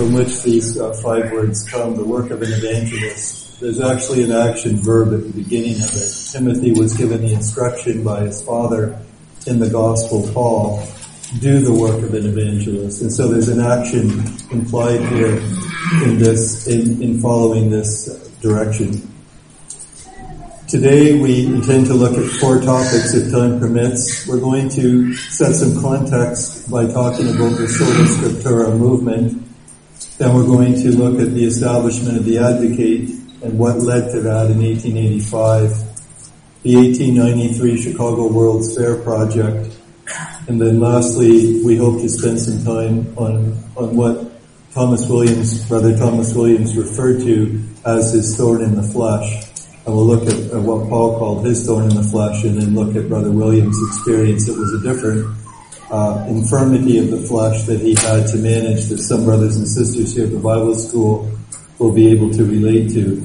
from which these 5 words come, the work of an evangelist, there's actually an action verb at the beginning of it. Timothy was given the instruction by his father in the Gospel, Paul, do the work of an evangelist. And so there's an action implied here in this, in following this direction. Today we intend to look at 4 topics if time permits. We're going to set some context by talking about the Sola Scriptura movement. Then we're going to look at the establishment of the Advocate and what led to that in 1885, the 1893 Chicago World's Fair Project, and then lastly we hope to spend some time on what Brother Thomas Williams referred to as his thorn in the flesh. And we'll look at what Paul called his thorn in the flesh, and then look at Brother Williams' experience. It was a different infirmity of the flesh that he had to manage that some brothers and sisters here at the Bible school will be able to relate to.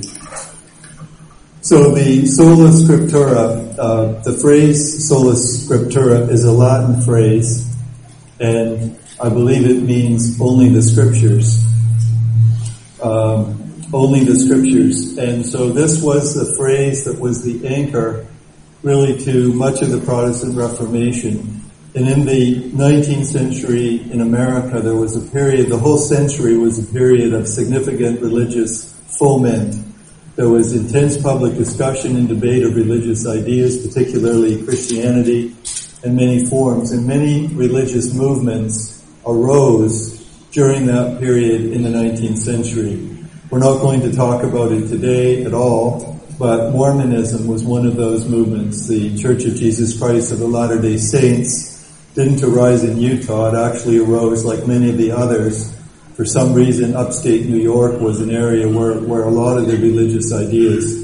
So the Sola Scriptura, the phrase Sola Scriptura is a Latin phrase, and I believe it means only the Scriptures. Only the Scriptures. And so this was the phrase that was the anchor really to much of the Protestant Reformation. And in the 19th century in America, there was a period, the whole century was a period of significant religious foment. There was intense public discussion and debate of religious ideas, particularly Christianity in many forms. And many religious movements arose during that period in the 19th century. We're not going to talk about it today at all, but Mormonism was one of those movements. The Church of Jesus Christ of the Latter-day Saints didn't arise in Utah. It actually arose, like many of the others. For some reason, upstate New York was an area where a lot of the religious ideas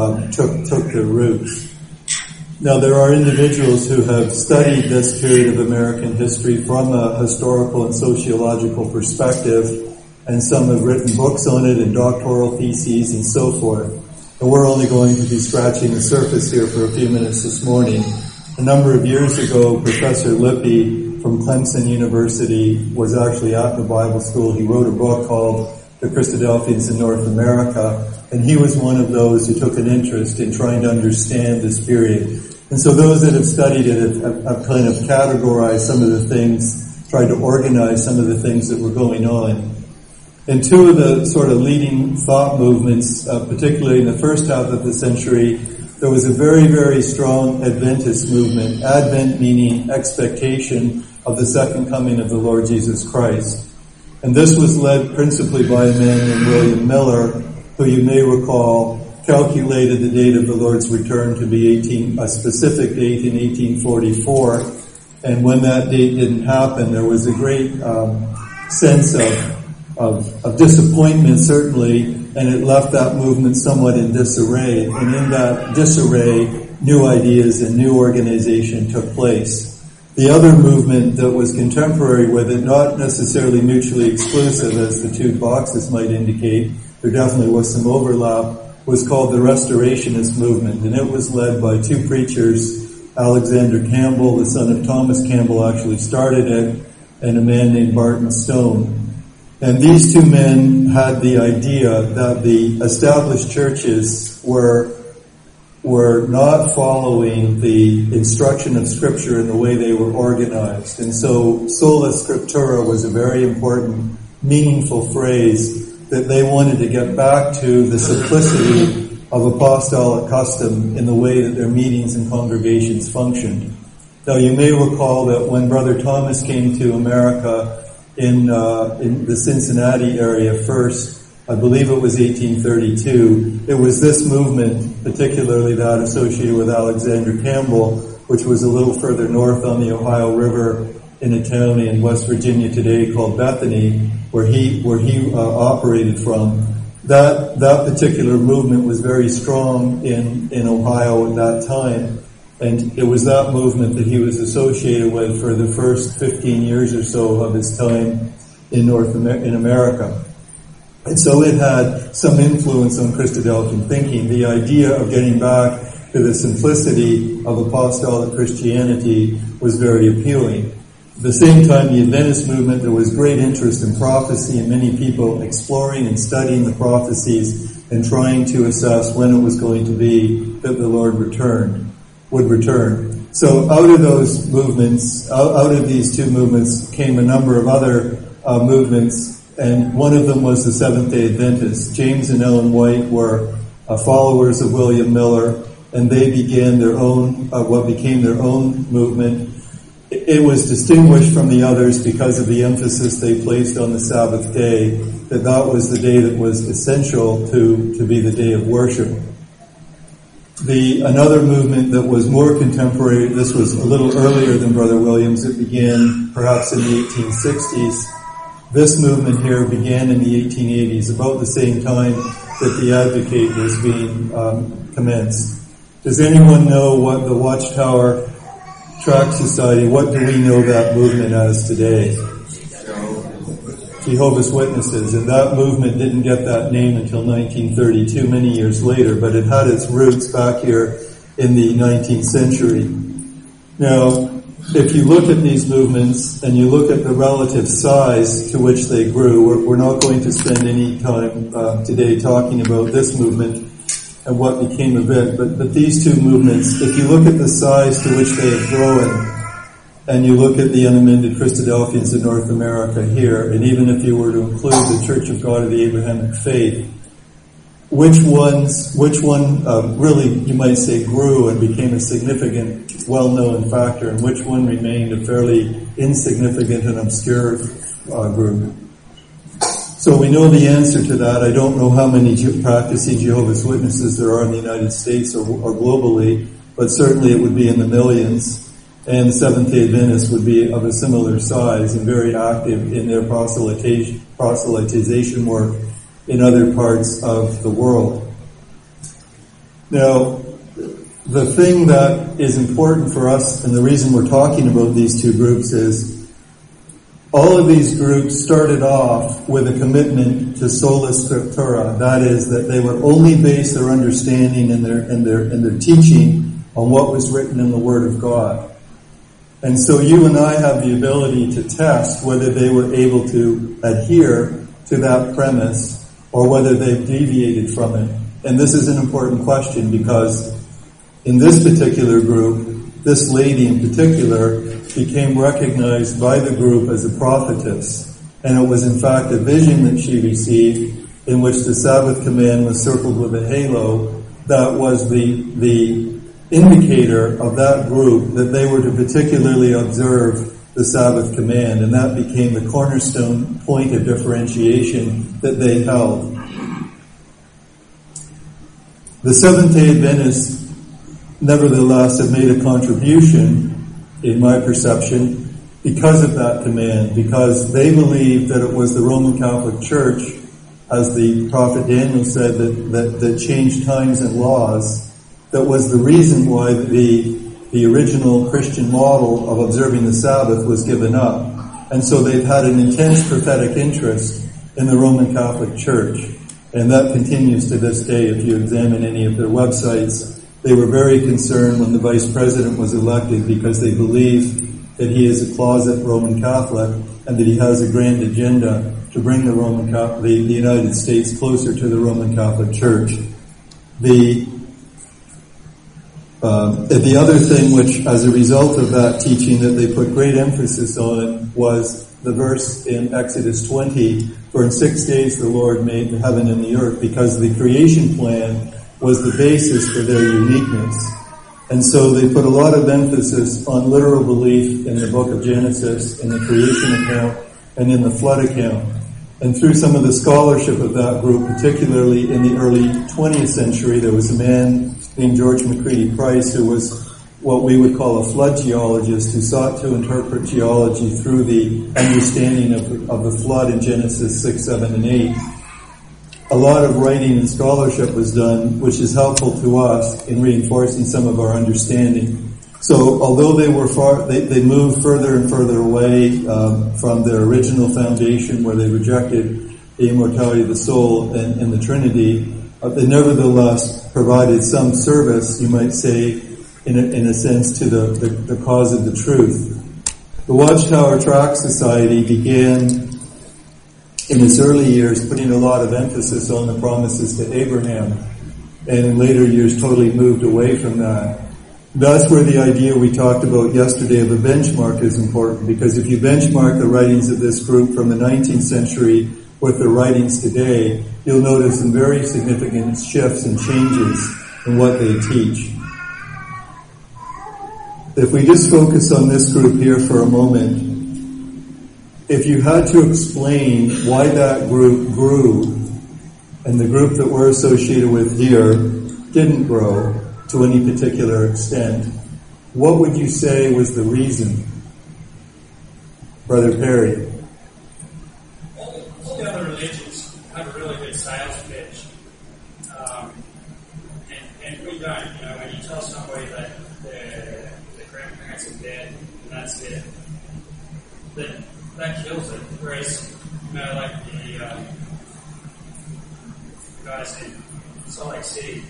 took their roots. Now, there are individuals who have studied this period of American history from a historical and sociological perspective, and some have written books on it and doctoral theses and so forth. And we're only going to be scratching the surface here for a few minutes this morning. A number of years ago, Professor Lippy from Clemson University was actually at the Bible school. He wrote a book called The Christadelphians in North America, and he was one of those who took an interest in trying to understand this period. And so those that have studied it have kind of categorized some of the things, tried to organize some of the things that were going on. And 2 of the sort of leading thought movements, particularly in the first half of the century, there was a very, very strong Adventist movement. Advent meaning expectation of the second coming of the Lord Jesus Christ. And this was led principally by a man named William Miller, who you may recall calculated the date of the Lord's return to be a specific date in 1844. And when that date didn't happen, there was a great sense of disappointment, certainly, and it left that movement somewhat in disarray. And in that disarray, new ideas and new organization took place. The other movement that was contemporary with it, not necessarily mutually exclusive as the 2 boxes might indicate, there definitely was some overlap, was called the Restorationist movement. And it was led by 2 preachers, Alexander Campbell, the son of Thomas Campbell, actually started it, and a man named Barton Stone. And these 2 men had the idea that the established churches were not following the instruction of Scripture in the way they were organized. And so Sola Scriptura was a very important, meaningful phrase that they wanted to get back to the simplicity of apostolic custom in the way that their meetings and congregations functioned. Now you may recall that when Brother Thomas came to America in the Cincinnati area first, I believe it was 1832. It was this movement, particularly that associated with Alexander Campbell, which was a little further north on the Ohio River in a town in West Virginia today called Bethany, where he operated from. That particular movement was very strong in Ohio at that time. And it was that movement that he was associated with for the first 15 years or so of his time in America. And so it had some influence on Christadelphian thinking. The idea of getting back to the simplicity of apostolic Christianity was very appealing. the same time, the Adventist movement, there was great interest in prophecy and many people exploring and studying the prophecies and trying to assess when it was going to be that the Lord would return. So out of those movements, out of these two movements came a number of other movements, and one of them was the Seventh-day Adventists. James and Ellen White were followers of William Miller, and they began their own, what became their own movement. It was distinguished from the others because of the emphasis they placed on the Sabbath day, that was the day that was essential to be the day of worship. Another movement that was more contemporary, this was a little earlier than Brother Williams, it began perhaps in the 1860s. This movement here began in the 1880s, about the same time that the Advocate was being commenced. Does anyone know what the Watchtower Tract Society, what do we know that movement as today? Jehovah's Witnesses. And that movement didn't get that name until 1932, many years later, but it had its roots back here in the 19th century. Now, if you look at these movements and you look at the relative size to which they grew, we're not going to spend any time today talking about this movement and what became of it, but these two movements, if you look at the size to which they have grown, and you look at the unamended Christadelphians in North America here, and even if you were to include the Church of God of the Abrahamic Faith, which one really, you might say, grew and became a significant, well-known factor, and which one remained a fairly insignificant and obscure group? So we know the answer to that. I don't know how many practicing Jehovah's Witnesses there are in the United States or globally, but certainly it would be in the millions. And the Seventh-day Adventists would be of a similar size and very active in their proselytization work in other parts of the world. Now, the thing that is important for us, and the reason we're talking about these two groups, is all of these groups started off with a commitment to sola scriptura. That is, that they would only base their understanding and their teaching on what was written in the Word of God. And so you and I have the ability to test whether they were able to adhere to that premise or whether they've deviated from it. And this is an important question because in this particular group, this lady in particular became recognized by the group as a prophetess. And it was in fact a vision that she received in which the Sabbath command was circled with a halo that was the indicator of that group that they were to particularly observe the Sabbath command, and that became the cornerstone point of differentiation that they held. The Seventh-day Adventists, nevertheless, have made a contribution, in my perception, because of that command, because they believed that it was the Roman Catholic Church, as the prophet Daniel said, that changed times and laws, that was the reason why the original Christian model of observing the Sabbath was given up. And so they've had an intense prophetic interest in the Roman Catholic Church. And that continues to this day. If you examine any of their websites, they were very concerned when the vice president was elected because they believe that he is a closet Roman Catholic and that he has a grand agenda to bring the United States closer to the Roman Catholic Church. The other thing which, as a result of that teaching that they put great emphasis on, was the verse in Exodus 20, for in 6 days the Lord made the heaven and the earth, because the creation plan was the basis for their uniqueness. And so they put a lot of emphasis on literal belief in the book of Genesis, in the creation account, and in the flood account. And through some of the scholarship of that group, particularly in the early 20th century, there was a man named George McCready Price who was what we would call a flood geologist who sought to interpret geology through the understanding of the flood in Genesis 6, 7, and 8. A lot of writing and scholarship was done, which is helpful to us in reinforcing some of our understanding. So, although they moved further and further away from their original foundation, where they rejected the immortality of the soul and the Trinity, they nevertheless provided some service, you might say, in a sense, to the cause of the truth. The Watchtower Tract Society began in its early years putting a lot of emphasis on the promises to Abraham, and in later years totally moved away from that. That's where the idea we talked about yesterday of a benchmark is important, because if you benchmark the writings of this group from the 19th century with the writings today, you'll notice some very significant shifts and changes in what they teach. If we just focus on this group here for a moment, if you had to explain why that group grew and the group that we're associated with here didn't grow to any particular extent, what would you say was the reason? Brother Perry. All the other religions have a really good sales pitch. And we don't. You know, when you tell somebody that the grandparents are dead and that's it, that kills it. Whereas, you know, like the guys in Salt Lake City,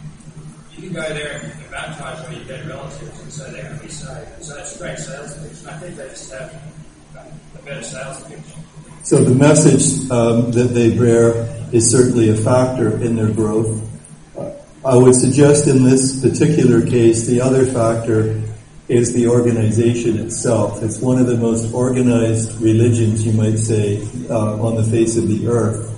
you can go there and baptize all your dead relatives, and so they're going to be saved. So that's a great sales pitch. And I think they just have a better sales pitch. So the message that they bear is certainly a factor in their growth. I would suggest in this particular case, the other factor is the organization itself. It's one of the most organized religions, you might say, on the face of the earth,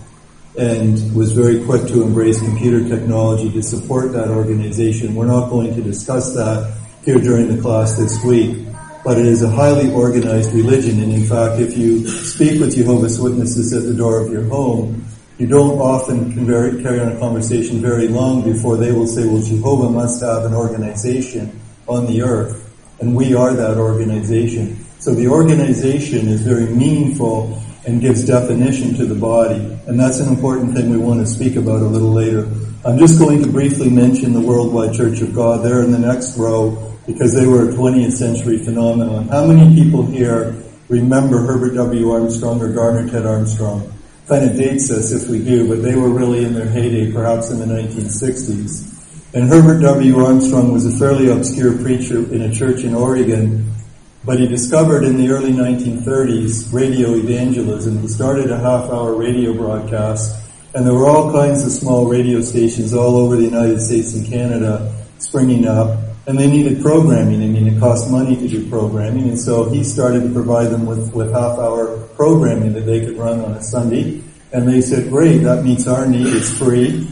and was very quick to embrace computer technology to support that organization. We're not going to discuss that here during the class this week, but it is a highly organized religion, and in fact, if you speak with Jehovah's Witnesses at the door of your home, you don't often carry on a conversation very long before they will say, well, Jehovah must have an organization on the earth, and we are that organization. So the organization is very meaningful and gives definition to the body, and that's an important thing we want to speak about a little later. I'm just going to briefly mention the Worldwide Church of God there in the next row, because they were a 20th century phenomenon. How many people here remember Herbert W. Armstrong or Garner Ted Armstrong? Kind of dates us if we do, but they were really in their heyday, perhaps in the 1960s. And Herbert W. Armstrong was a fairly obscure preacher in a church in Oregon, but he discovered in the early 1930s radio evangelism. He started a half-hour radio broadcast, and there were all kinds of small radio stations all over the United States and Canada springing up, and they needed programming. I mean, it cost money to do programming, and so he started to provide them with half-hour programming that they could run on a Sunday. And they said, great, that meets our need, it's free.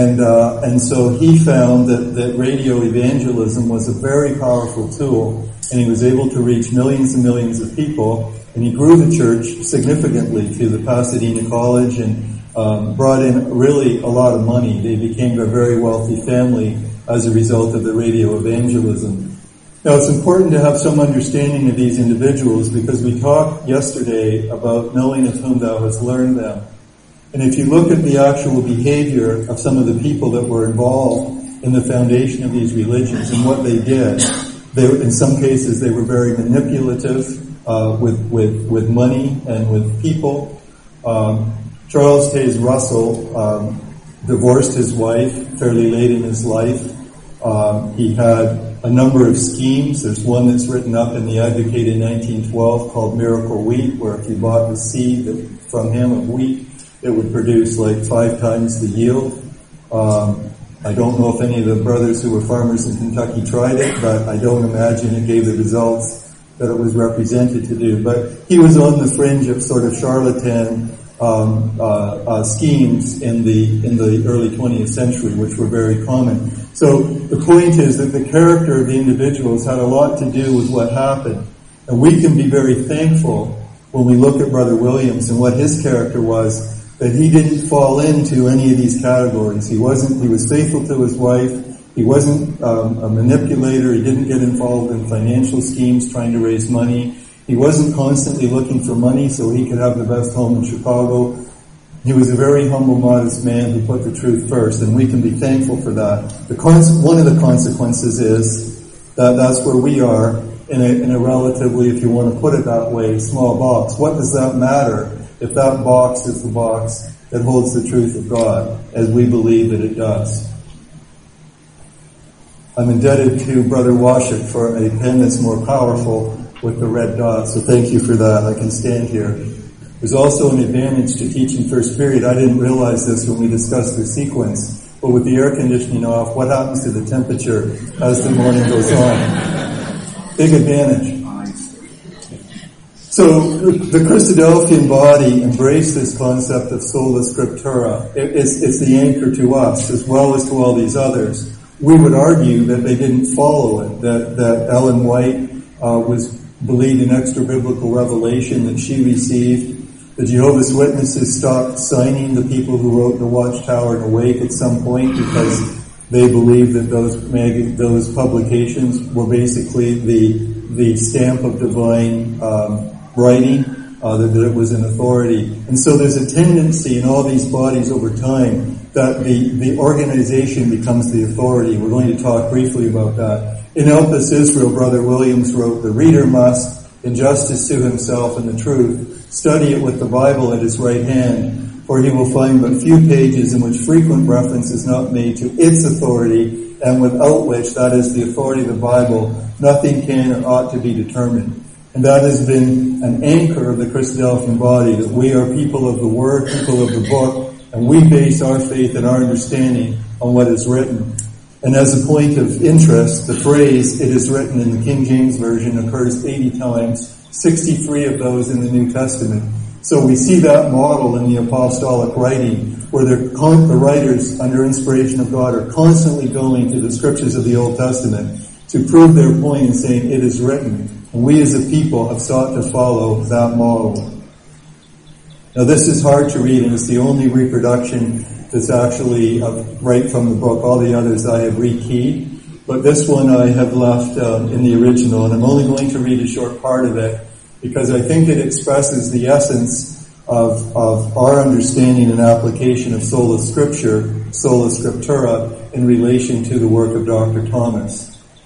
And so he found that radio evangelism was a very powerful tool, and he was able to reach millions and millions of people, and he grew the church significantly to the Pasadena College and brought in really a lot of money. They became a very wealthy family as a result of the radio evangelism. Now, it's important to have some understanding of these individuals, because we talked yesterday about knowing of whom thou hast learned them. And if you look at the actual behavior of some of the people that were involved in the foundation of these religions and what they did, in some cases they were very manipulative with money and with people. Charles Taze Russell divorced his wife fairly late in his life. He had a number of schemes. There's one that's written up in the Advocate in 1912 called Miracle Wheat, where if you bought the seed from him of wheat, it would produce like 5 times the yield. I don't know if any of the brothers who were farmers in Kentucky tried it, but I don't imagine it gave the results that it was represented to do. But he was on the fringe of sort of charlatan schemes in the early 20th century, which were very common. So the point is that the character of the individuals had a lot to do with what happened. And we can be very thankful when we look at Brother Williams and what his character was, that he didn't fall into any of these categories. He was faithful to his wife. He wasn't a manipulator. He didn't get involved in financial schemes trying to raise money. He wasn't constantly looking for money so he could have the best home in Chicago. He was a very humble, modest man who put the truth first, and we can be thankful for that. One of the consequences is that that's where we are in a relatively, if you want to put it that way, small box. What does that matter if that box is the box that holds the truth of God, as we believe that it does? I'm indebted to Brother Washut for a pen that's more powerful with the red dot. So thank you for that. I can stand here. There's also an advantage to teaching first period. I didn't realize this when we discussed the sequence, but with the air conditioning off, what happens to the temperature as the morning goes on? Big advantage. So the Christadelphian body embraced this concept of sola scriptura. It's the anchor to us as well as to all these others. We would argue that they didn't follow it, that Ellen White believed in extra biblical revelation that she received. The Jehovah's Witnesses stopped signing the people who wrote The Watchtower and Awake at some point because they believed that those publications were basically the stamp of divine writing, that it was an authority. And so there's a tendency in all these bodies over time that the organization becomes the authority. We're going to talk briefly about that. In Elpis Israel, Brother Williams wrote, "The reader must, in justice to himself and the truth, study it with the Bible at his right hand, for he will find but few pages in which frequent reference is not made to its authority, and without which, that is the authority of the Bible, nothing can or ought to be determined." And that has been an anchor of the Christadelphian body, that we are people of the Word, people of the book, and we base our faith and our understanding on what is written. And as a point of interest, the phrase, "it is written" in the King James Version occurs 80 times, 63 of those in the New Testament. So we see that model in the apostolic writing, where the writers, under inspiration of God, are constantly going to the scriptures of the Old Testament to prove their point in saying, "it is written." And we as a people have sought to follow that model. Now this is hard to read, and it's the only reproduction that's actually right from the book. All the others I have rekeyed, but this one I have left in the original, and I'm only going to read a short part of it because I think it expresses the essence of our understanding and application of sola scriptura, in relation to the work of Dr. Thomas.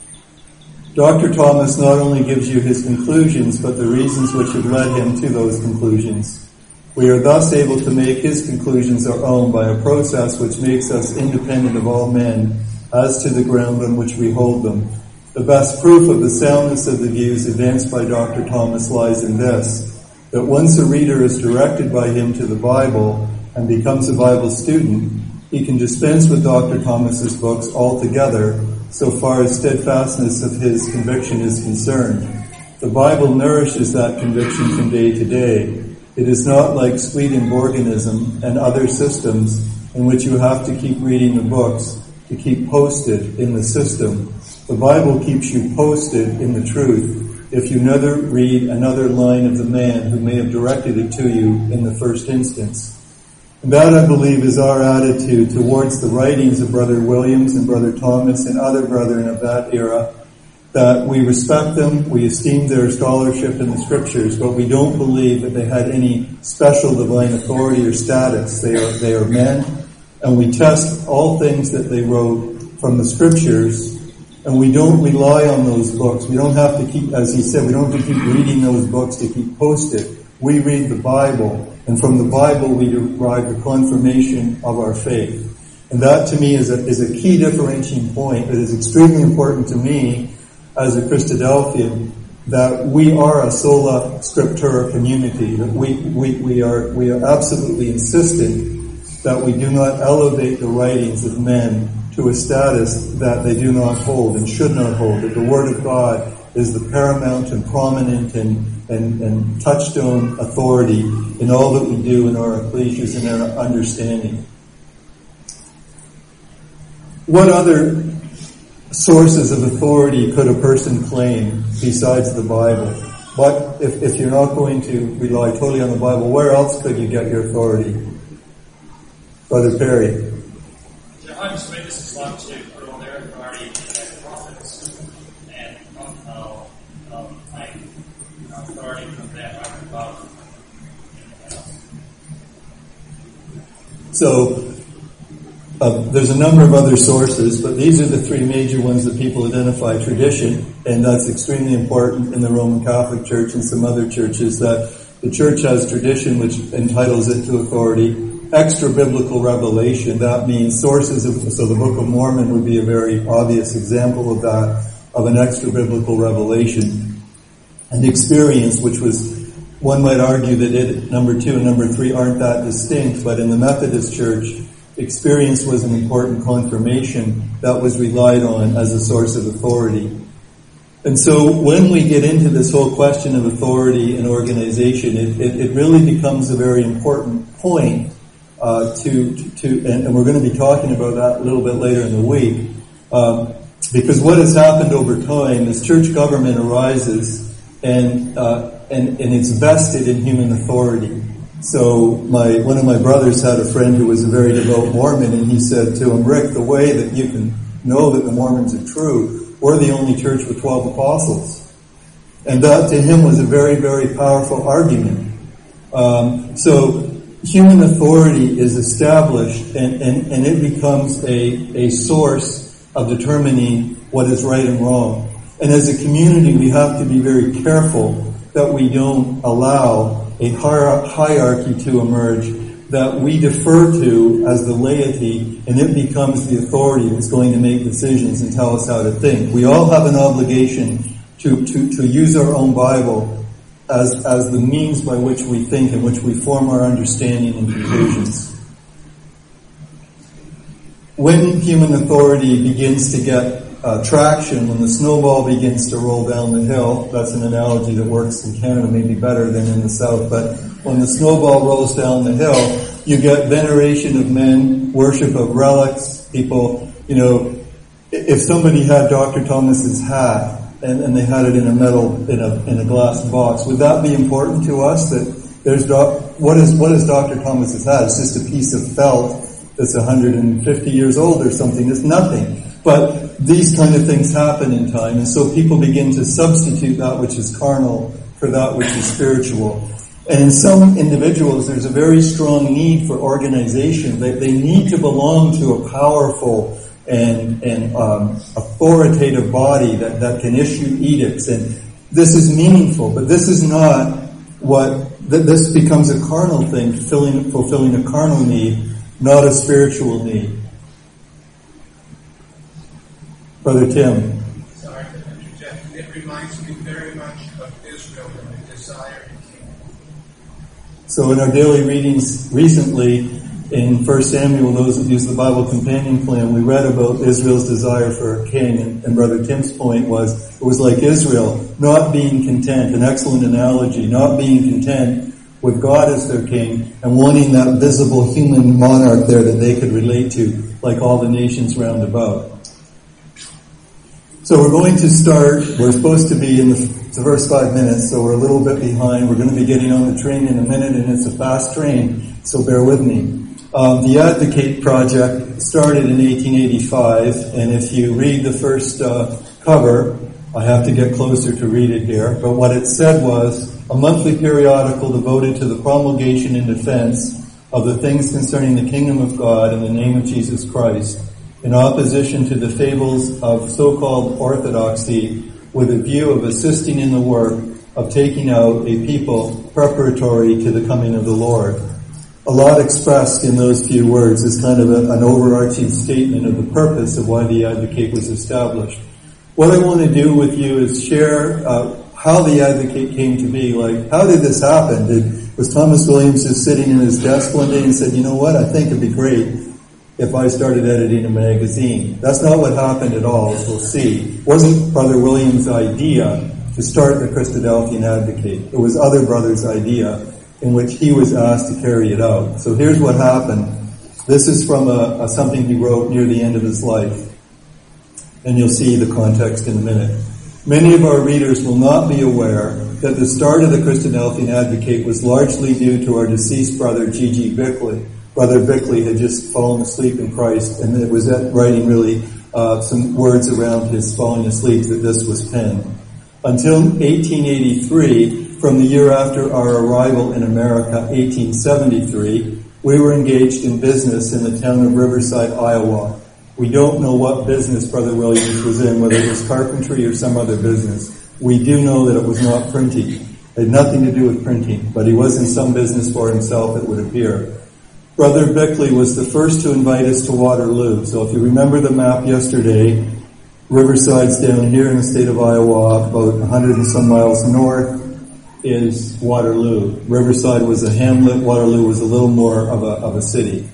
Dr. Thomas not only gives you his conclusions, but the reasons which have led him to those conclusions. We are thus able to make his conclusions our own by a process which makes us independent of all men as to the ground on which we hold them. The best proof of the soundness of the views advanced by Dr. Thomas lies in this, that once a reader is directed by him to the Bible and becomes a Bible student, he can dispense with Dr. Thomas's books altogether, so far as steadfastness of his conviction is concerned. The Bible nourishes that conviction from day to day. It is not like Swedenborganism and other systems in which you have to keep reading the books to keep posted in the system. The Bible keeps you posted in the truth if you never read another line of the man who may have directed it to you in the first instance. And that, I believe, is our attitude towards the writings of Brother Williams and Brother Thomas and other brethren of that era, that we respect them, we esteem their scholarship in the scriptures, but we don't believe that they had any special divine authority or status. They are men, and we test all things that they wrote from the scriptures, and we don't rely on those books. We don't have to keep, as he said, we don't have to keep reading those books to keep posted. We read the Bible, and from the Bible we derive the confirmation of our faith. And that to me is a key differentiating point that is extremely important to me as a Christadelphian, that we are a sola scriptura community, that we are absolutely insistent that we do not elevate the writings of men to a status that they do not hold and should not hold, that the Word of God is the paramount and prominent and touchstone authority in all that we do in our ecclesias and our understanding. What other sources of authority could a person claim besides the Bible? What, if you're not going to rely totally on the Bible, where else could you get your authority? Brother Perry. Jehovah's Witnesses love to put on their authority as prophets, and authority from that up above. So, there's a number of other sources, but these are the three major ones that people identify. Tradition, and that's extremely important in the Roman Catholic Church and some other churches, that the church has tradition which entitles it to authority. Extra biblical revelation, that means sources of, so the Book of Mormon would be a very obvious example of that, of an extra biblical revelation. and experience, which was, one might argue that number 2 and number 3 aren't that distinct, but in the Methodist Church, experience was an important confirmation that was relied on as a source of authority. And so when we get into this whole question of authority and organization, it really becomes a very important point and we're going to be talking about that a little bit later in the week, because what has happened over time is church government arises and it's vested in human authority. So one of my brothers had a friend who was a very devout Mormon, and he said to him, "Rick, the way that you can know that the Mormons are true, we're the only church with 12 apostles." And that to him was a very, very powerful argument. So human authority is established, and it becomes a source of determining what is right and wrong. And as a community, we have to be very careful that we don't allow a hierarchy to emerge that we defer to as the laity, and it becomes the authority that's going to make decisions and tell us how to think. We all have an obligation to use our own Bible as the means by which we think and which we form our understanding and conclusions. When human authority begins to get traction, when the snowball begins to roll down the hill, that's an analogy that works in Canada maybe better than in the South, but when the snowball rolls down the hill, you get veneration of men, worship of relics, people, if somebody had Dr. Thomas's hat, and they had it in a glass box, would that be important to us? That what is Dr. Thomas's hat? It's just a piece of felt that's 150 years old or something. It's nothing. But these kind of things happen in time, and so people begin to substitute that which is carnal for that which is spiritual. And in some individuals, there's a very strong need for organization. They need to belong to a powerful and authoritative body that can issue edicts, and this is meaningful, but this is not this becomes a carnal thing, fulfilling a carnal need, not a spiritual need. Brother Tim. Sorry to interject. It reminds me very much of Israel and the desire to king. So in our daily readings recently, in 1 Samuel, those that use the Bible Companion Plan, we read about Israel's desire for a king, and Brother Tim's point was, it was like Israel not being content, an excellent analogy, not being content with God as their king, and wanting that visible human monarch there that they could relate to, like all the nations round about. So we're going to start, we're supposed to be in the first 5 minutes, so we're a little bit behind. We're going to be getting on the train in a minute, and it's a fast train, so bear with me. The Advocate Project started in 1885, and if you read the first cover, I have to get closer to read it here, but what it said was, a monthly periodical devoted to the promulgation and defense of the things concerning the kingdom of God in the name of Jesus Christ, in opposition to the fables of so-called orthodoxy, with a view of assisting in the work of taking out a people preparatory to the coming of the Lord. A lot expressed in those few words is kind of an overarching statement of the purpose of why the Advocate was established. What I want to do with you is share how the Advocate came to be. Like, how did this happen? Was Thomas Williams just sitting in his desk one day and said, "You know what, I think it'd be great if I started editing a magazine"? That's not what happened at all, as we'll see. It wasn't Brother Williams' idea to start the Christadelphian Advocate. It was other brothers' idea, in which he was asked to carry it out. So here's what happened. This is from something he wrote near the end of his life. And you'll see the context in a minute. Many of our readers will not be aware that the start of the Christadelphian Advocate was largely due to our deceased brother, G.G. Bickley. Brother Bickley had just fallen asleep in Christ, and it was writing really some words around his falling asleep that this was penned. Until 1883, from the year after our arrival in America, 1873, we were engaged in business in the town of Riverside, Iowa. We don't know what business Brother Williams was in, whether it was carpentry or some other business. We do know that it was not printing. It had nothing to do with printing, but he was in some business for himself, it would appear. Brother Bickley was the first to invite us to Waterloo. So if you remember the map yesterday, Riverside's down here in the state of Iowa, about 100 and some miles north is Waterloo. Riverside was a hamlet, Waterloo was a little more of a city.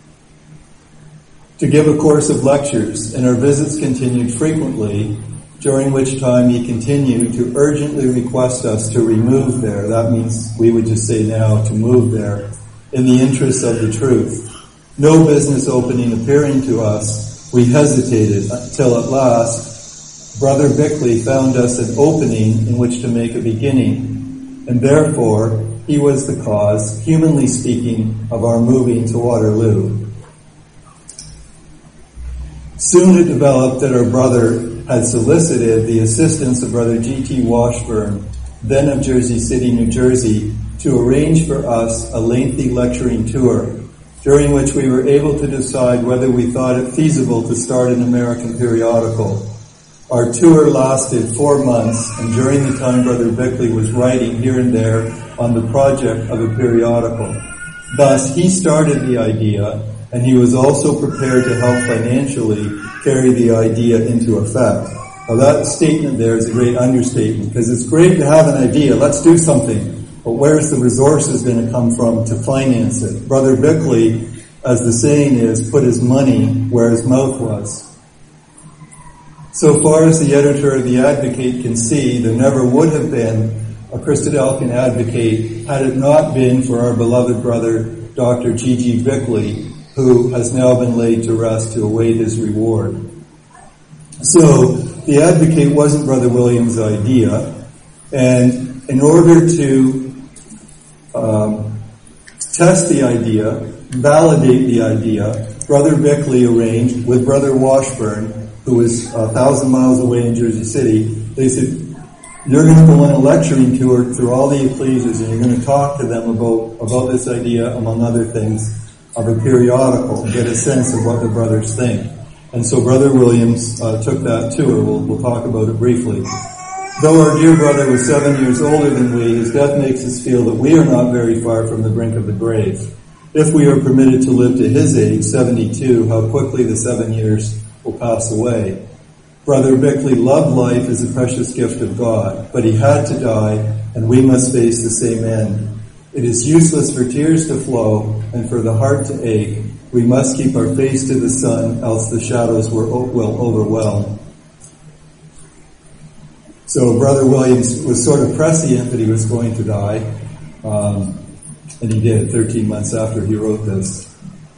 To give a course of lectures, and our visits continued frequently, during which time he continued to urgently request us to remove there. That means we would just say now to move there, in the interests of the truth. No business opening appearing to us, we hesitated until at last Brother Bickley found us an opening in which to make a beginning, and therefore he was the cause, humanly speaking, of our moving to Waterloo. Soon it developed that our brother had solicited the assistance of Brother G.T. Washburn, then of Jersey City, New Jersey, to arrange for us a lengthy lecturing tour, during which we were able to decide whether we thought it feasible to start an American periodical. Our tour lasted 4 months, and during the time Brother Bickley was writing here and there on the project of a periodical. Thus, he started the idea, and he was also prepared to help financially carry the idea into effect. Now that statement there is a great understatement, because it's great to have an idea, let's do something, but where's the resources going to come from to finance it? Brother Bickley, as the saying is, put his money where his mouth was. So far as the editor of The Advocate can see, there never would have been a Christadelphian Advocate had it not been for our beloved brother, Dr. G.G. Bickley, who has now been laid to rest to await his reward. So, The Advocate wasn't Brother William's idea, and in order to test the idea, validate the idea, Brother Bickley arranged with Brother Washburn, who was 1,000 miles away in Jersey City. They said, you're going to go on a lecturing tour through all the ecclesias, and you're going to talk to them about this idea, among other things, of a periodical, and get a sense of what the brothers think. And so Brother Williams took that tour. We'll talk about it briefly. Though our dear brother was 7 years older than we, his death makes us feel that we are not very far from the brink of the grave. If we are permitted to live to his age, 72, how quickly the 7 years will pass away. Brother Bickley loved life as a precious gift of God, but he had to die, and we must face the same end. It is useless for tears to flow and for the heart to ache. We must keep our face to the sun, else the shadows will overwhelm. So Brother Williams was sort of prescient that he was going to die, and he did 13 months after he wrote this.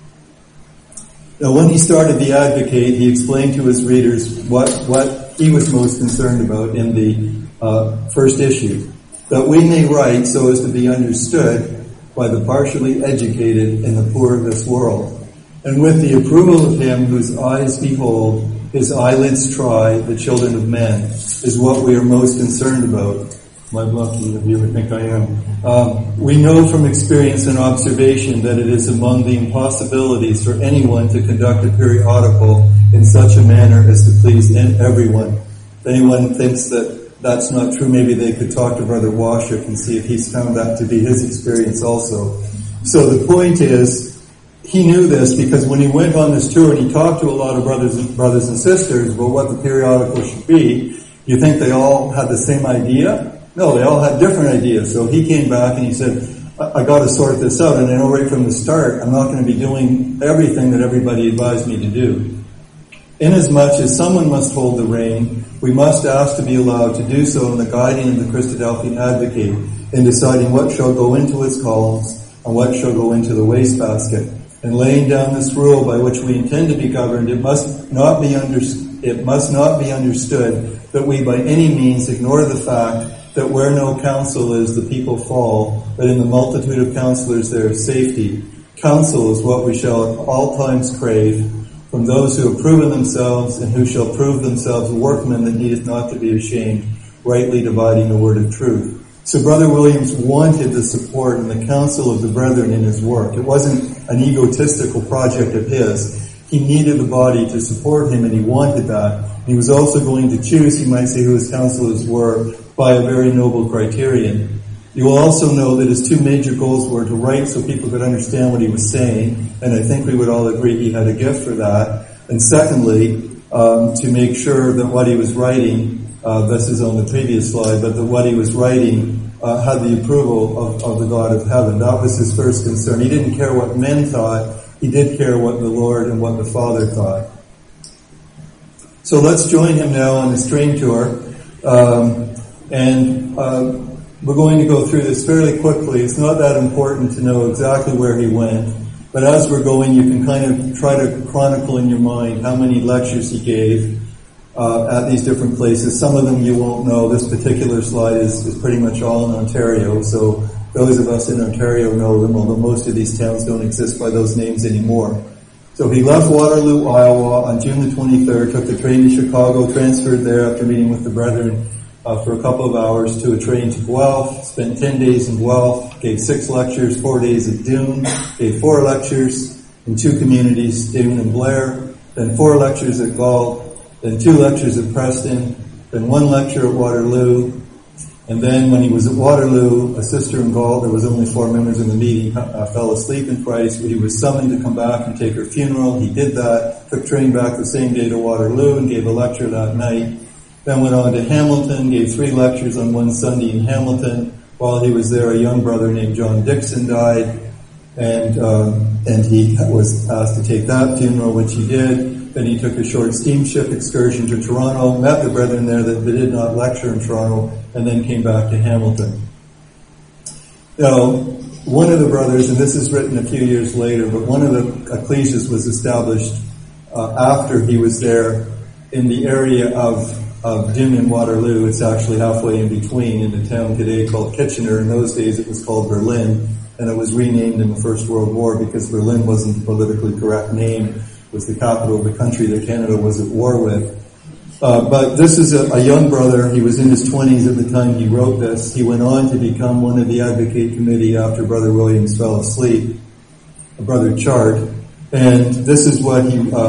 Now, when he started The Advocate, he explained to his readers what he was most concerned about in the first issue. That we may write so as to be understood by the partially educated and the poor of this world. And with the approval of him whose eyes behold, his eyelids try, the children of men, is what we are most concerned about. My lucky if you would think I am. We know from experience and observation that it is among the impossibilities for anyone to conduct a periodical in such a manner as to please everyone. If anyone thinks that that's not true, maybe they could talk to Brother Washuk and see if he's found that to be his experience also. So the point is, he knew this because when he went on this tour and he talked to a lot of brothers and sisters about what the periodical should be, you think they all had the same idea? No, they all had different ideas. So he came back and he said, I got to sort this out, and I know right from the start I'm not going to be doing everything that everybody advised me to do. Inasmuch as someone must hold the rein, we must ask to be allowed to do so in the guiding of the Christadelphian Advocate in deciding what shall go into its columns and what shall go into the wastebasket. And laying down this rule by which we intend to be governed, it must not be understood that we by any means ignore the fact that where no counsel is, the people fall, but in the multitude of counselors there is safety. Counsel is what we shall at all times crave from those who have proven themselves and who shall prove themselves workmen that needeth not to be ashamed, rightly dividing the word of truth. So Brother Williams wanted the support and the counsel of the brethren in his work. It wasn't an egotistical project of his. He needed the body to support him, and he wanted that. He was also going to choose, you might say, who his counselors were by a very noble criterion. You will also know that his two major goals were to write so people could understand what he was saying, and I think we would all agree he had a gift for that. And secondly, to make sure that what he was writing, this is on the previous slide, but that what he was writing had the approval of the God of heaven. That was his first concern. He didn't care what men thought. He did care what the Lord and what the Father thought. So let's join him now on this train tour. We're going to go through this fairly quickly. It's not that important to know exactly where he went. But as we're going, you can kind of try to chronicle in your mind how many lectures he gave at these different places. Some of them you won't know. This particular slide is pretty much all in Ontario. So those of us in Ontario know them, although most of these towns don't exist by those names anymore. So he left Waterloo, Iowa on June the 23rd, took the train to Chicago, transferred there after meeting with the brethren for a couple of hours to a train to Guelph, spent 10 days in Guelph, gave 6 lectures, 4 days at Doon, gave 4 lectures in 2 communities, Doon and Blair, then 4 lectures at Galt, then 2 lectures at Preston, then 1 lecture at Waterloo, and then when he was at Waterloo, a sister in Galt, there was only 4 members in the meeting, fell asleep in Christ, but he was summoned to come back and take her funeral. He did that, took train back the same day to Waterloo and gave a lecture that night. Then went on to Hamilton, gave 3 lectures on one Sunday in Hamilton. While he was there, a young brother named John Dixon died, and he was asked to take that funeral, which he did. Then he took a short steamship excursion to Toronto, met the brethren there that did not lecture in Toronto, and then came back to Hamilton. Now, one of the brothers, and this is written a few years later, but one of the ecclesias was established after he was there in the area of Doon and Waterloo. It's actually halfway in between in the town today called Kitchener. In those days it was called Berlin, and it was renamed in the First World War because Berlin wasn't the politically correct name. It was the capital of the country that Canada was at war with. But this is a young brother. He was in his 20s at the time he wrote this. He went on to become one of the Advocate Committee after Brother Williams fell asleep, Brother Chard. And this is what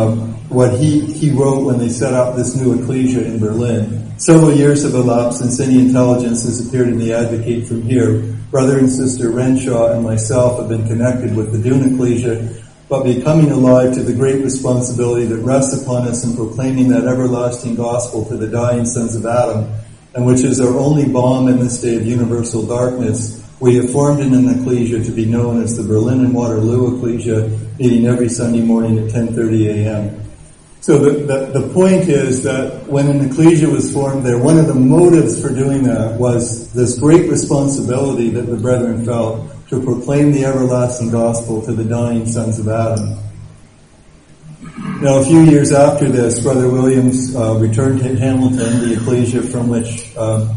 he wrote when they set up this new ecclesia in Berlin. Several years have elapsed since any intelligence has appeared in the Advocate from here. Brother and Sister Renshaw and myself have been connected with the Doon ecclesia, but becoming alive to the great responsibility that rests upon us in proclaiming that everlasting gospel to the dying sons of Adam, and which is our only balm in this day of universal darkness, we have formed in an ecclesia to be known as the Berlin and Waterloo Ecclesia, meeting every Sunday morning at 10:30 a.m. So the point is that when an ecclesia was formed there, one of the motives for doing that was this great responsibility that the brethren felt to proclaim the everlasting gospel to the dying sons of Adam. Now, a few years after this, Brother Williams returned to Hamilton, the ecclesia from which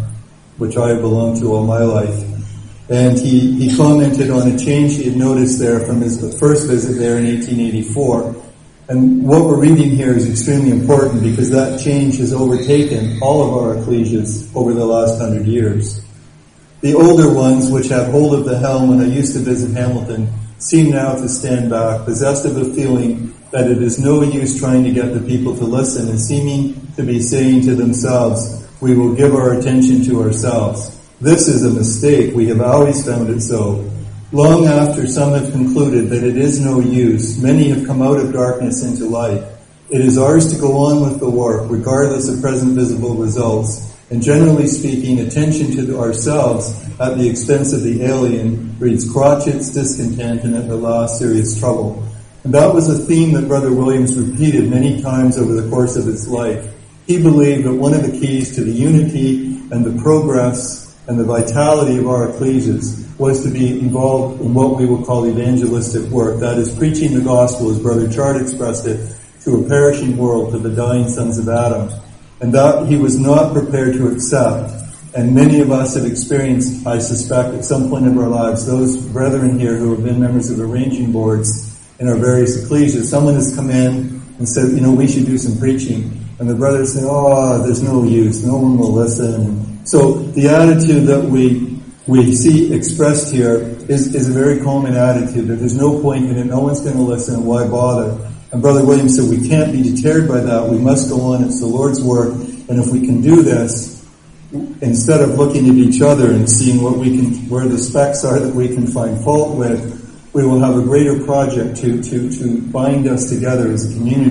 I have belonged to all my life. And he commented on a change he had noticed there from his first visit there in 1884. And what we're reading here is extremely important because that change has overtaken all of our ecclesias over the last 100 years. The older ones, which have hold of the helm when I used to visit Hamilton, seem now to stand back, possessed of a feeling that it is no use trying to get the people to listen and seeming to be saying to themselves, we will give our attention to ourselves. This is a mistake. We have always found it so. Long after some have concluded that it is no use, many have come out of darkness into light. It is ours to go on with the work, regardless of present visible results. And generally speaking, attention to ourselves at the expense of the alien breeds crotchets, discontent, and at the last serious trouble. And that was a theme that Brother Williams repeated many times over the course of his life. He believed that one of the keys to the unity and the progress and the vitality of our ecclesias was to be involved in what we will call evangelistic work. That is, preaching the gospel, as Brother Chard expressed it, to a perishing world, to the dying sons of Adam. And that he was not prepared to accept. And many of us have experienced, I suspect, at some point in our lives, those brethren here who have been members of arranging boards in our various ecclesias. Someone has come in and said, we should do some preaching. And the brothers say, there's no use. No one will listen. So the attitude that we see expressed here is a very common attitude, that there's no point in it, no one's going to listen, why bother? And Brother Williams said we can't be deterred by that, we must go on, it's the Lord's work, and if we can do this, instead of looking at each other and seeing where the specks are that we can find fault with, we will have a greater project to bind us together as a community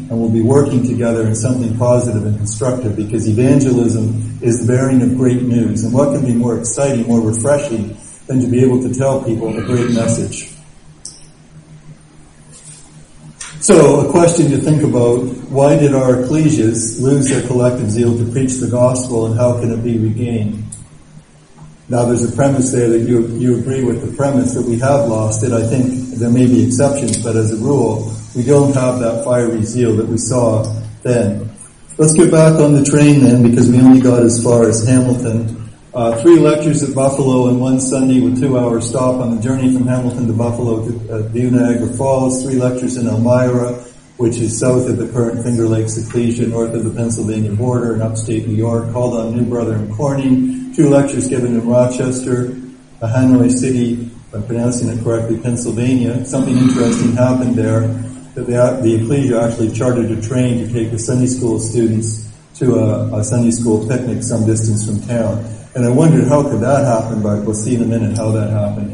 and we'll be working together in something positive and constructive, because evangelism is the bearing of great news. And what can be more exciting, more refreshing than to be able to tell people a great message? So, a question to think about: why did our ecclesias lose their collective zeal to preach the gospel, and how can it be regained? Now, there's a premise there that you agree with the premise that we have lost it. I think there may be exceptions, but as a rule, we don't have that fiery zeal that we saw then. Let's get back on the train then, because we only got as far as Hamilton. 3 lectures at Buffalo and 1 Sunday with 2-hour stop on the journey from Hamilton to Buffalo to view Niagara Falls. 3 lectures in Elmira, which is south of the current Finger Lakes Ecclesia, north of the Pennsylvania border in upstate New York. Called on New Brother in Corning. 2 lectures given in Rochester, Hanoi City, if I'm pronouncing it correctly, Pennsylvania. Something interesting happened there, that the Ecclesia actually chartered a train to take the Sunday school students to a Sunday school picnic some distance from town. And I wondered how could that happen, but we'll see in a minute how that happened.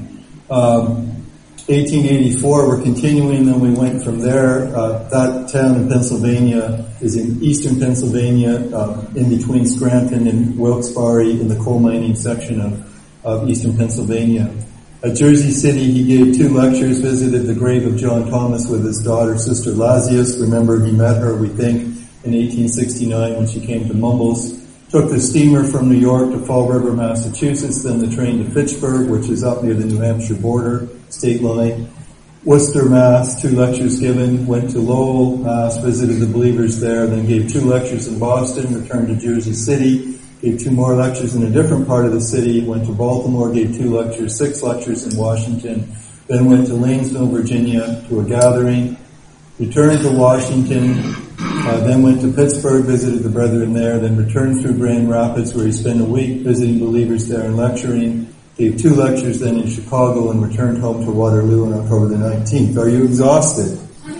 1884, we're continuing, then we went from there. That town in Pennsylvania is in eastern Pennsylvania, in between Scranton and Wilkes-Barre in the coal mining section of eastern Pennsylvania. At Jersey City, he gave 2 lectures, visited the grave of John Thomas with his daughter, Sister Lazius. Remember, he met her, we think, in 1869 when she came to Mumbles. Took the steamer from New York to Fall River, Massachusetts, then the train to Fitchburg, which is up near the New Hampshire border, state line. Worcester, Mass., 2 lectures given. Went to Lowell, Mass., visited the believers there, then gave 2 lectures in Boston, returned to Jersey City, gave 2 more lectures in a different part of the city, went to Baltimore, gave 2 lectures, 6 lectures in Washington, then went to Lanesville, Virginia to a gathering, returned to Washington, then went to Pittsburgh, visited the brethren there, then returned through Grand Rapids where he spent a week visiting believers there and lecturing, gave 2 lectures then in Chicago and returned home to Waterloo on October the 19th. Are you exhausted?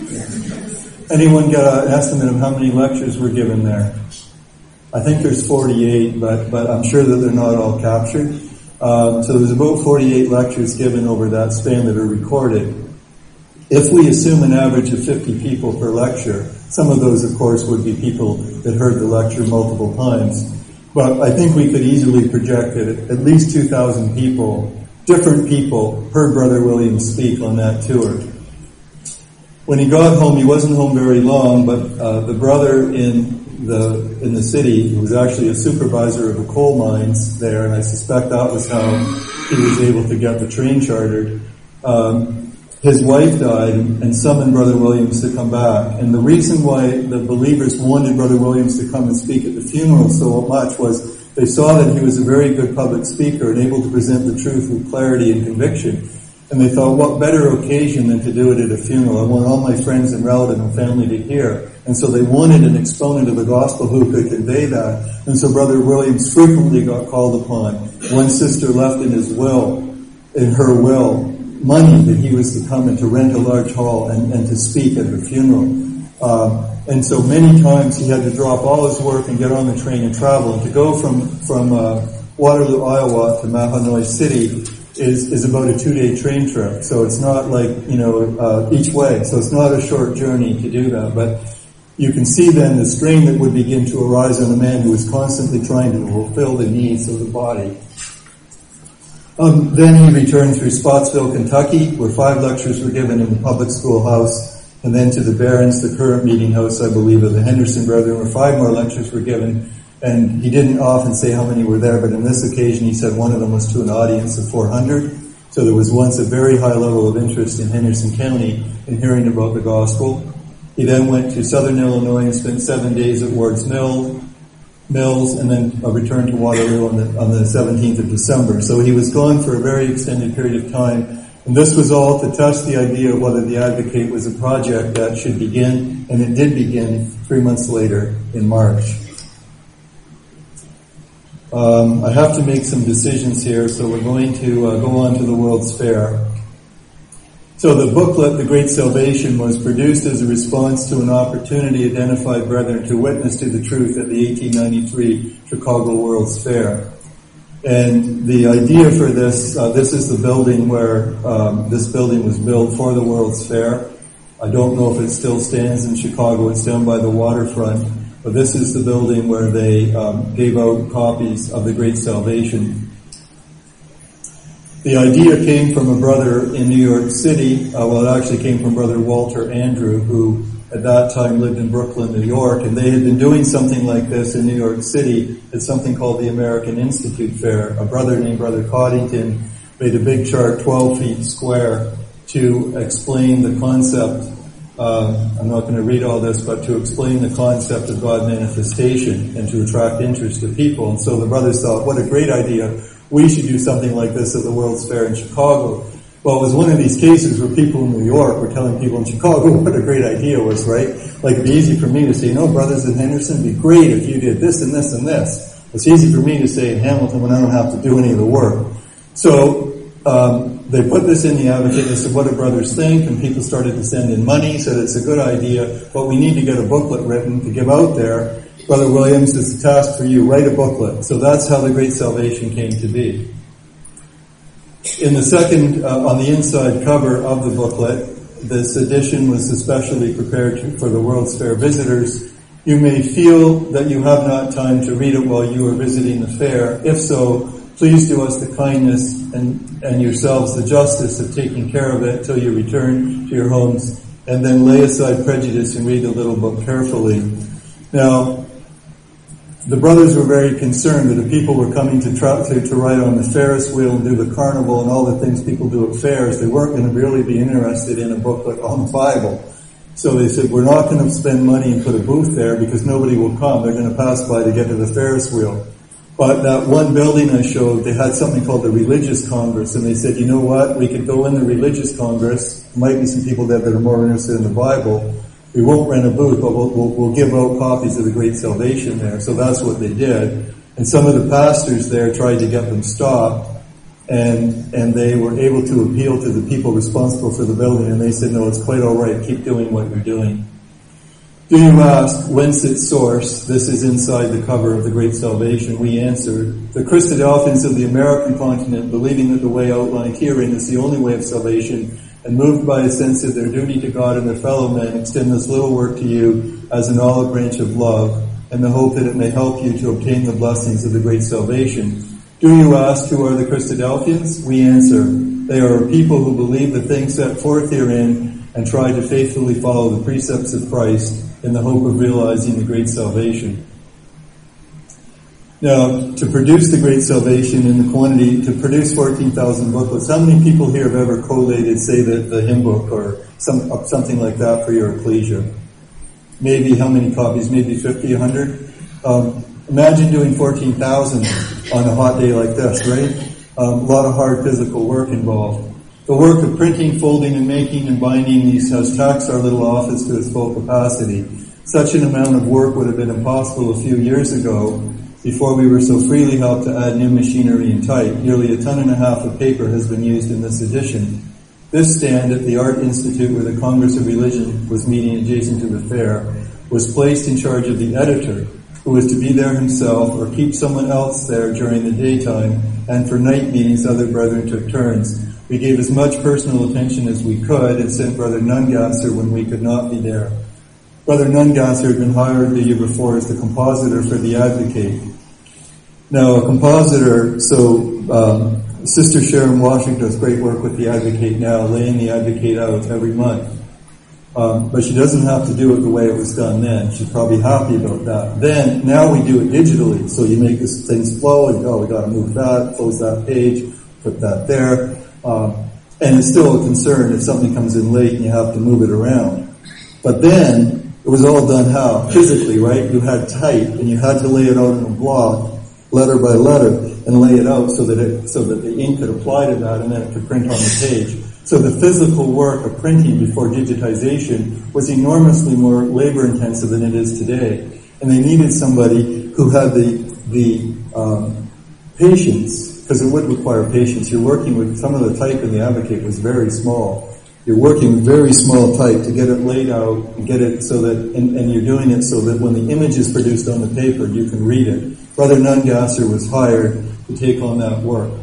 Anyone got an estimate of how many lectures were given there? I think there's 48, but I'm sure that they're not all captured. So there's about 48 lectures given over that span that are recorded. If we assume an average of 50 people per lecture, some of those, of course, would be people that heard the lecture multiple times. But I think we could easily project that at least 2,000 people, different people, heard Brother William speak on that tour. When he got home, he wasn't home very long, but the brother in the city, who was actually a supervisor of the coal mines there, and I suspect that was how he was able to get the train chartered, his wife died and summoned Brother Williams to come back. And the reason why the believers wanted Brother Williams to come and speak at the funeral so much was they saw that he was a very good public speaker and able to present the truth with clarity and conviction. And they thought, what better occasion than to do it at a funeral? I want all my friends and relatives and family to hear. And so they wanted an exponent of the gospel who could convey that. And so Brother Williams frequently got called upon. One sister left in her will, money that he was to come and to rent a large hall and to speak at her funeral. And so many times he had to drop all his work and get on the train and travel. And to go from Waterloo, Iowa to Mahanoy City is about a 2-day train trip. So it's not like, each way. So it's not a short journey to do that. But you can see then the strain that would begin to arise on a man who was constantly trying to fulfill the needs of the body. Then he returned through Spotsville, Kentucky, where 5 lectures were given in the public schoolhouse, and then to the Barrens, the current meeting house, I believe, of the Henderson Brethren, where 5 more lectures were given. And he didn't often say how many were there, but on this occasion he said one of them was to an audience of 400. So there was once a very high level of interest in Henderson County in hearing about the gospel. He then went to southern Illinois and spent 7 days at Ward's Mills, and then returned to Waterloo on the 17th of December. So he was gone for a very extended period of time. And this was all to test the idea of whether the Advocate was a project that should begin, and it did begin 3 months later in March. I have to make some decisions here, so we're going to go on to the World's Fair. So the booklet, The Great Salvation, was produced as a response to an opportunity identified brethren to witness to the truth at the 1893 Chicago World's Fair. And the idea for this is the building where this building was built for the World's Fair. I don't know if it still stands in Chicago. It's down by the waterfront. But this is the building where they gave out copies of The Great Salvation. The idea came from a brother in New York City. Well, it actually came from Brother Walter Andrew, who at that time lived in Brooklyn, New York. And they had been doing something like this in New York City. It's something called the American Institute Fair. A brother named Brother Coddington made a big chart 12 feet square to explain the concept. I'm not going to read all this, but to explain the concept of God manifestation and to attract interest of people. And so the brothers thought, what a great idea. We should do something like this at the World's Fair in Chicago. Well, it was one of these cases where people in New York were telling people in Chicago what a great idea was, right? Like it'd be easy for me to say, brothers in Henderson, it'd be great if you did this and this and this. It's easy for me to say in Hamilton when I don't have to do any of the work. So, they put this in the Advocate. They said, what do brothers think? And people started to send in money, said it's a good idea, but we need to get a booklet written to give out there. Brother Williams, it's a task for you. Write a booklet. So that's how The Great Salvation came to be. In the second, on the inside cover of the booklet, this edition was especially prepared for the World's Fair visitors. You may feel that you have not time to read it while you are visiting the fair. If so, please do us the kindness and yourselves the justice of taking care of it till you return to your homes, and then lay aside prejudice and read the little book carefully. Now, the brothers were very concerned that if people were coming to ride on the Ferris wheel and do the carnival and all the things people do at fairs, they weren't going to really be interested in a booklet on the Bible. So they said, we're not going to spend money and put a booth there because nobody will come. They're going to pass by to get to the Ferris wheel. But that one building I showed, they had something called the Religious Congress, and they said, you know what, we could go in the Religious Congress. There might be some people there that are more interested in the Bible. We won't rent a booth, but we'll give out copies of The Great Salvation there. So that's what they did. And some of the pastors there tried to get them stopped, and they were able to appeal to the people responsible for the building, and they said, no, it's quite all right, keep doing what you're doing. Do you ask whence its source? This is inside the cover of The Great Salvation. We answered, the Christadelphians of the American continent, believing that the way outlined herein is the only way of salvation, and moved by a sense of their duty to God and their fellow men, extend this little work to you as an olive branch of love, and the hope that it may help you to obtain the blessings of the Great Salvation. Do you ask who are the Christadelphians? We answer, they are a people who believe the things set forth herein and try to faithfully follow the precepts of Christ in the hope of realizing the Great Salvation. Now, to produce the Great Salvation in the quantity, to produce 14,000 booklets, how many people here have ever collated, say, the hymn book or something like that for your ecclesia? Maybe how many copies? Maybe 50, 100? Imagine doing 14,000 on a hot day like this, right? A lot of hard physical work involved. The work of printing, folding, and making and binding these has taxed our little office to its full capacity. Such an amount of work would have been impossible a few years ago before we were so freely helped to add new machinery and type. Nearly 1.5 tons of paper has been used in this edition. This stand at the Art Institute where the Congress of Religion was meeting adjacent to the fair was placed in charge of the editor, who was to be there himself or keep someone else there during the daytime, and for night meetings other brethren took turns. We gave as much personal attention as we could and sent Brother Nungasser when we could not be there. Brother Nungasser had been hired the year before as the compositor for the Advocate. Now, a compositor, Sister Sharon Washington does great work with the Advocate now, laying the Advocate out every month. But she doesn't have to do it the way it was done then. She's probably happy about that. Now we do it digitally. So you make these things flow, and we gotta move that, close that page, put that there. And it's still a concern if something comes in late and you have to move it around. But then, it was all done how? Physically, right? You had type, and you had to lay it out in a block, letter by letter, and lay it out so that the ink could apply to that, and then it could print on the page. So the physical work of printing before digitization was enormously more labor intensive than it is today. And they needed somebody who had the patience, because it would require patience. You're working with some of the type in the Advocate was very small. You're working with very small type to get it laid out and get it so that, and you're doing it so that when the image is produced on the paper, you can read it. Brother Nungasser was hired to take on that work.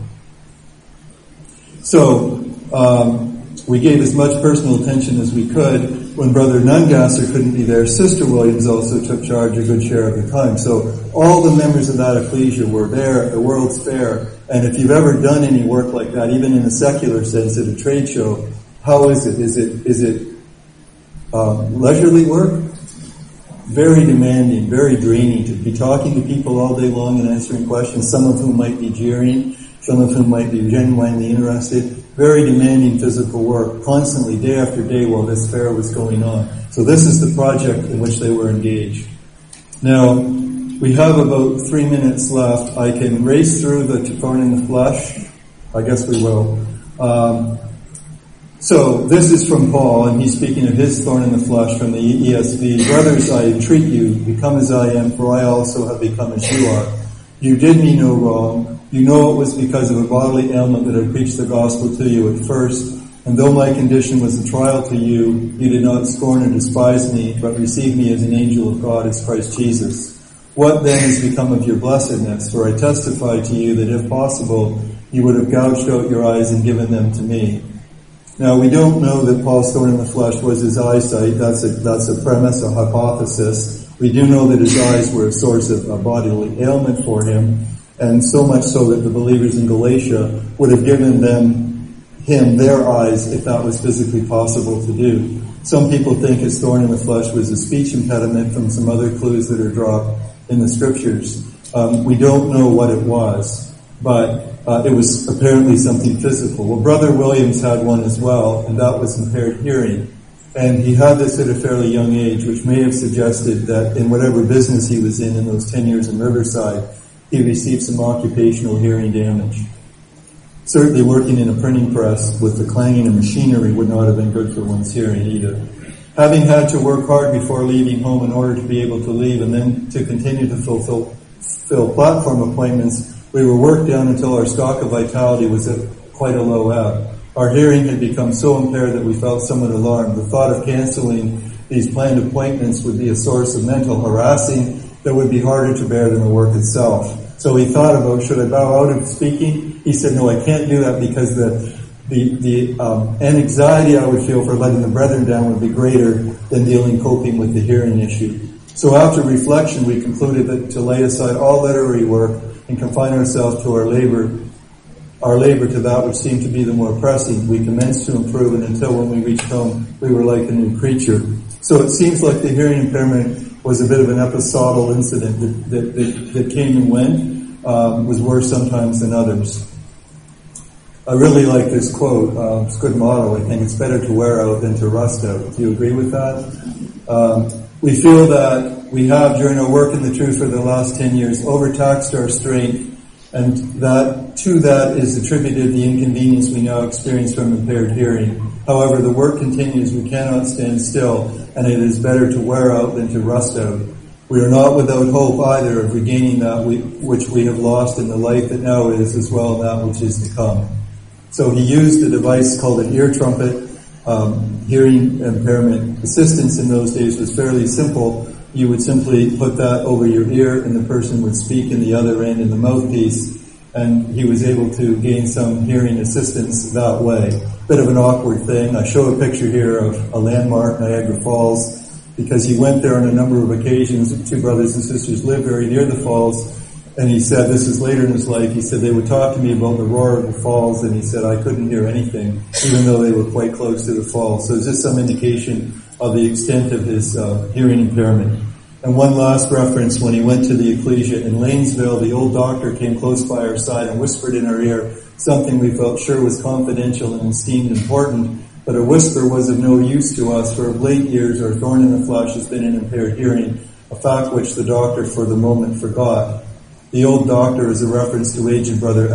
So, we gave as much personal attention as we could. when Brother Nungasser couldn't be there, Sister Williams also took charge a good share of the time. So all the members of that ecclesia were there at the World's Fair. And if you've ever done any work like that, even in a secular sense at a trade show, how is it? Is it leisurely work? Very demanding, very draining to be talking to people all day long and answering questions, some of whom might be jeering, some of whom might be genuinely interested. Very demanding physical work, constantly, day after day, while this fair was going on. So this is the project in which they were engaged. Now, we have about 3 minutes left. I can race through the thorn in the flesh. I guess we will. So this is from Paul, and he's speaking of his thorn in the flesh from the ESV. Brothers, I entreat you, become as I am, for I also have become as you are. You did me no wrong. You know it was because of a bodily ailment that I preached the gospel to you at first. And though my condition was a trial to you, you did not scorn or despise me, but received me as an angel of God, as Christ Jesus. What then has become of your blessedness? For I testify to you that if possible, you would have gouged out your eyes and given them to me. Now, we don't know that Paul's thorn in the flesh was his eyesight. That's a premise, a hypothesis. We do know that his eyes were a source of a bodily ailment for him, and so much so that the believers in Galatia would have given him their eyes if that was physically possible to do. Some people think his thorn in the flesh was a speech impediment from some other clues that are dropped in the scriptures. We don't know what it was, but it was apparently something physical. Well, Brother Williams had one as well, and that was impaired hearing. And he had this at a fairly young age, which may have suggested that in whatever business he was in those 10 years in Riverside, he received some occupational hearing damage. Certainly working in a printing press with the clanging of machinery would not have been good for one's hearing either. Having had to work hard before leaving home in order to be able to leave and then to continue to fulfill platform appointments, we were worked down until our stock of vitality was at quite a low ebb. Our hearing had become so impaired that we felt somewhat alarmed. The thought of canceling these planned appointments would be a source of mental harassing that would be harder to bear than the work itself. So he thought about, should I bow out of speaking? He said, no, I can't do that because the anxiety I would feel for letting the brethren down would be greater than coping with the hearing issue. So after reflection, we concluded that to lay aside all literary work and confine ourselves to our labor to that which seemed to be the more pressing. We commenced to improve, and until when we reached home, we were like a new creature. So it seems like the hearing impairment was a bit of an episodal incident that came and went, was worse sometimes than others. I really like this quote. It's a good motto. I think it's better to wear out than to rust out. Do you agree with that? We feel that we have, during our work in the truth for the last 10 years, overtaxed our strength, and that to that is attributed the inconvenience we now experience from impaired hearing. However, the work continues. We cannot stand still, and it is better to wear out than to rust out. We are not without hope either of regaining that which we have lost in the life that now is, as well as that which is to come. So he used a device called an ear trumpet. Hearing impairment assistance in those days was fairly simple. You would simply put that over your ear and the person would speak in the other end in the mouthpiece, and he was able to gain some hearing assistance that way. Bit of an awkward thing. I show a picture here of a landmark, Niagara Falls, because he went there on a number of occasions. Two brothers and sisters lived very near the falls, and he said, this is later in his life, he said they would talk to me about the roar of the falls, and he said I couldn't hear anything, even though they were quite close to the falls. So it's just some indication of the extent of his hearing impairment. And one last reference, when he went to the ecclesia in Lanesville, the old doctor came close by our side and whispered in our ear something we felt sure was confidential and esteemed important, but a whisper was of no use to us, for of late years our thorn in the flesh has been an impaired hearing, a fact which the doctor for the moment forgot. The old doctor is a reference to aged Brother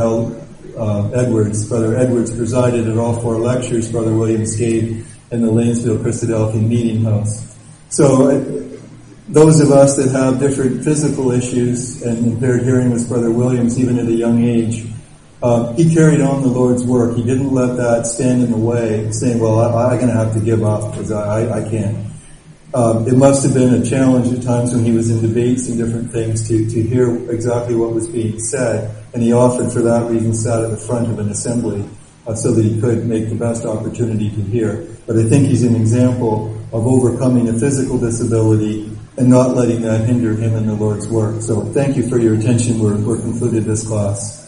Edwards. Brother Edwards presided at all 4 lectures Brother Williams gave in the Lanesville Christadelphian Meeting House. So those of us that have different physical issues and impaired hearing with Brother Williams, even at a young age, he carried on the Lord's work. He didn't let that stand in the way, saying, well, I'm going to have to give up because I can't. It must have been a challenge at times when he was in debates and different things to hear exactly what was being said, and he often for that reason sat at the front of an assembly so that he could make the best opportunity to hear. But I think he's an example of overcoming a physical disability and not letting that hinder him in the Lord's work. So thank you for your attention. We're concluded this class.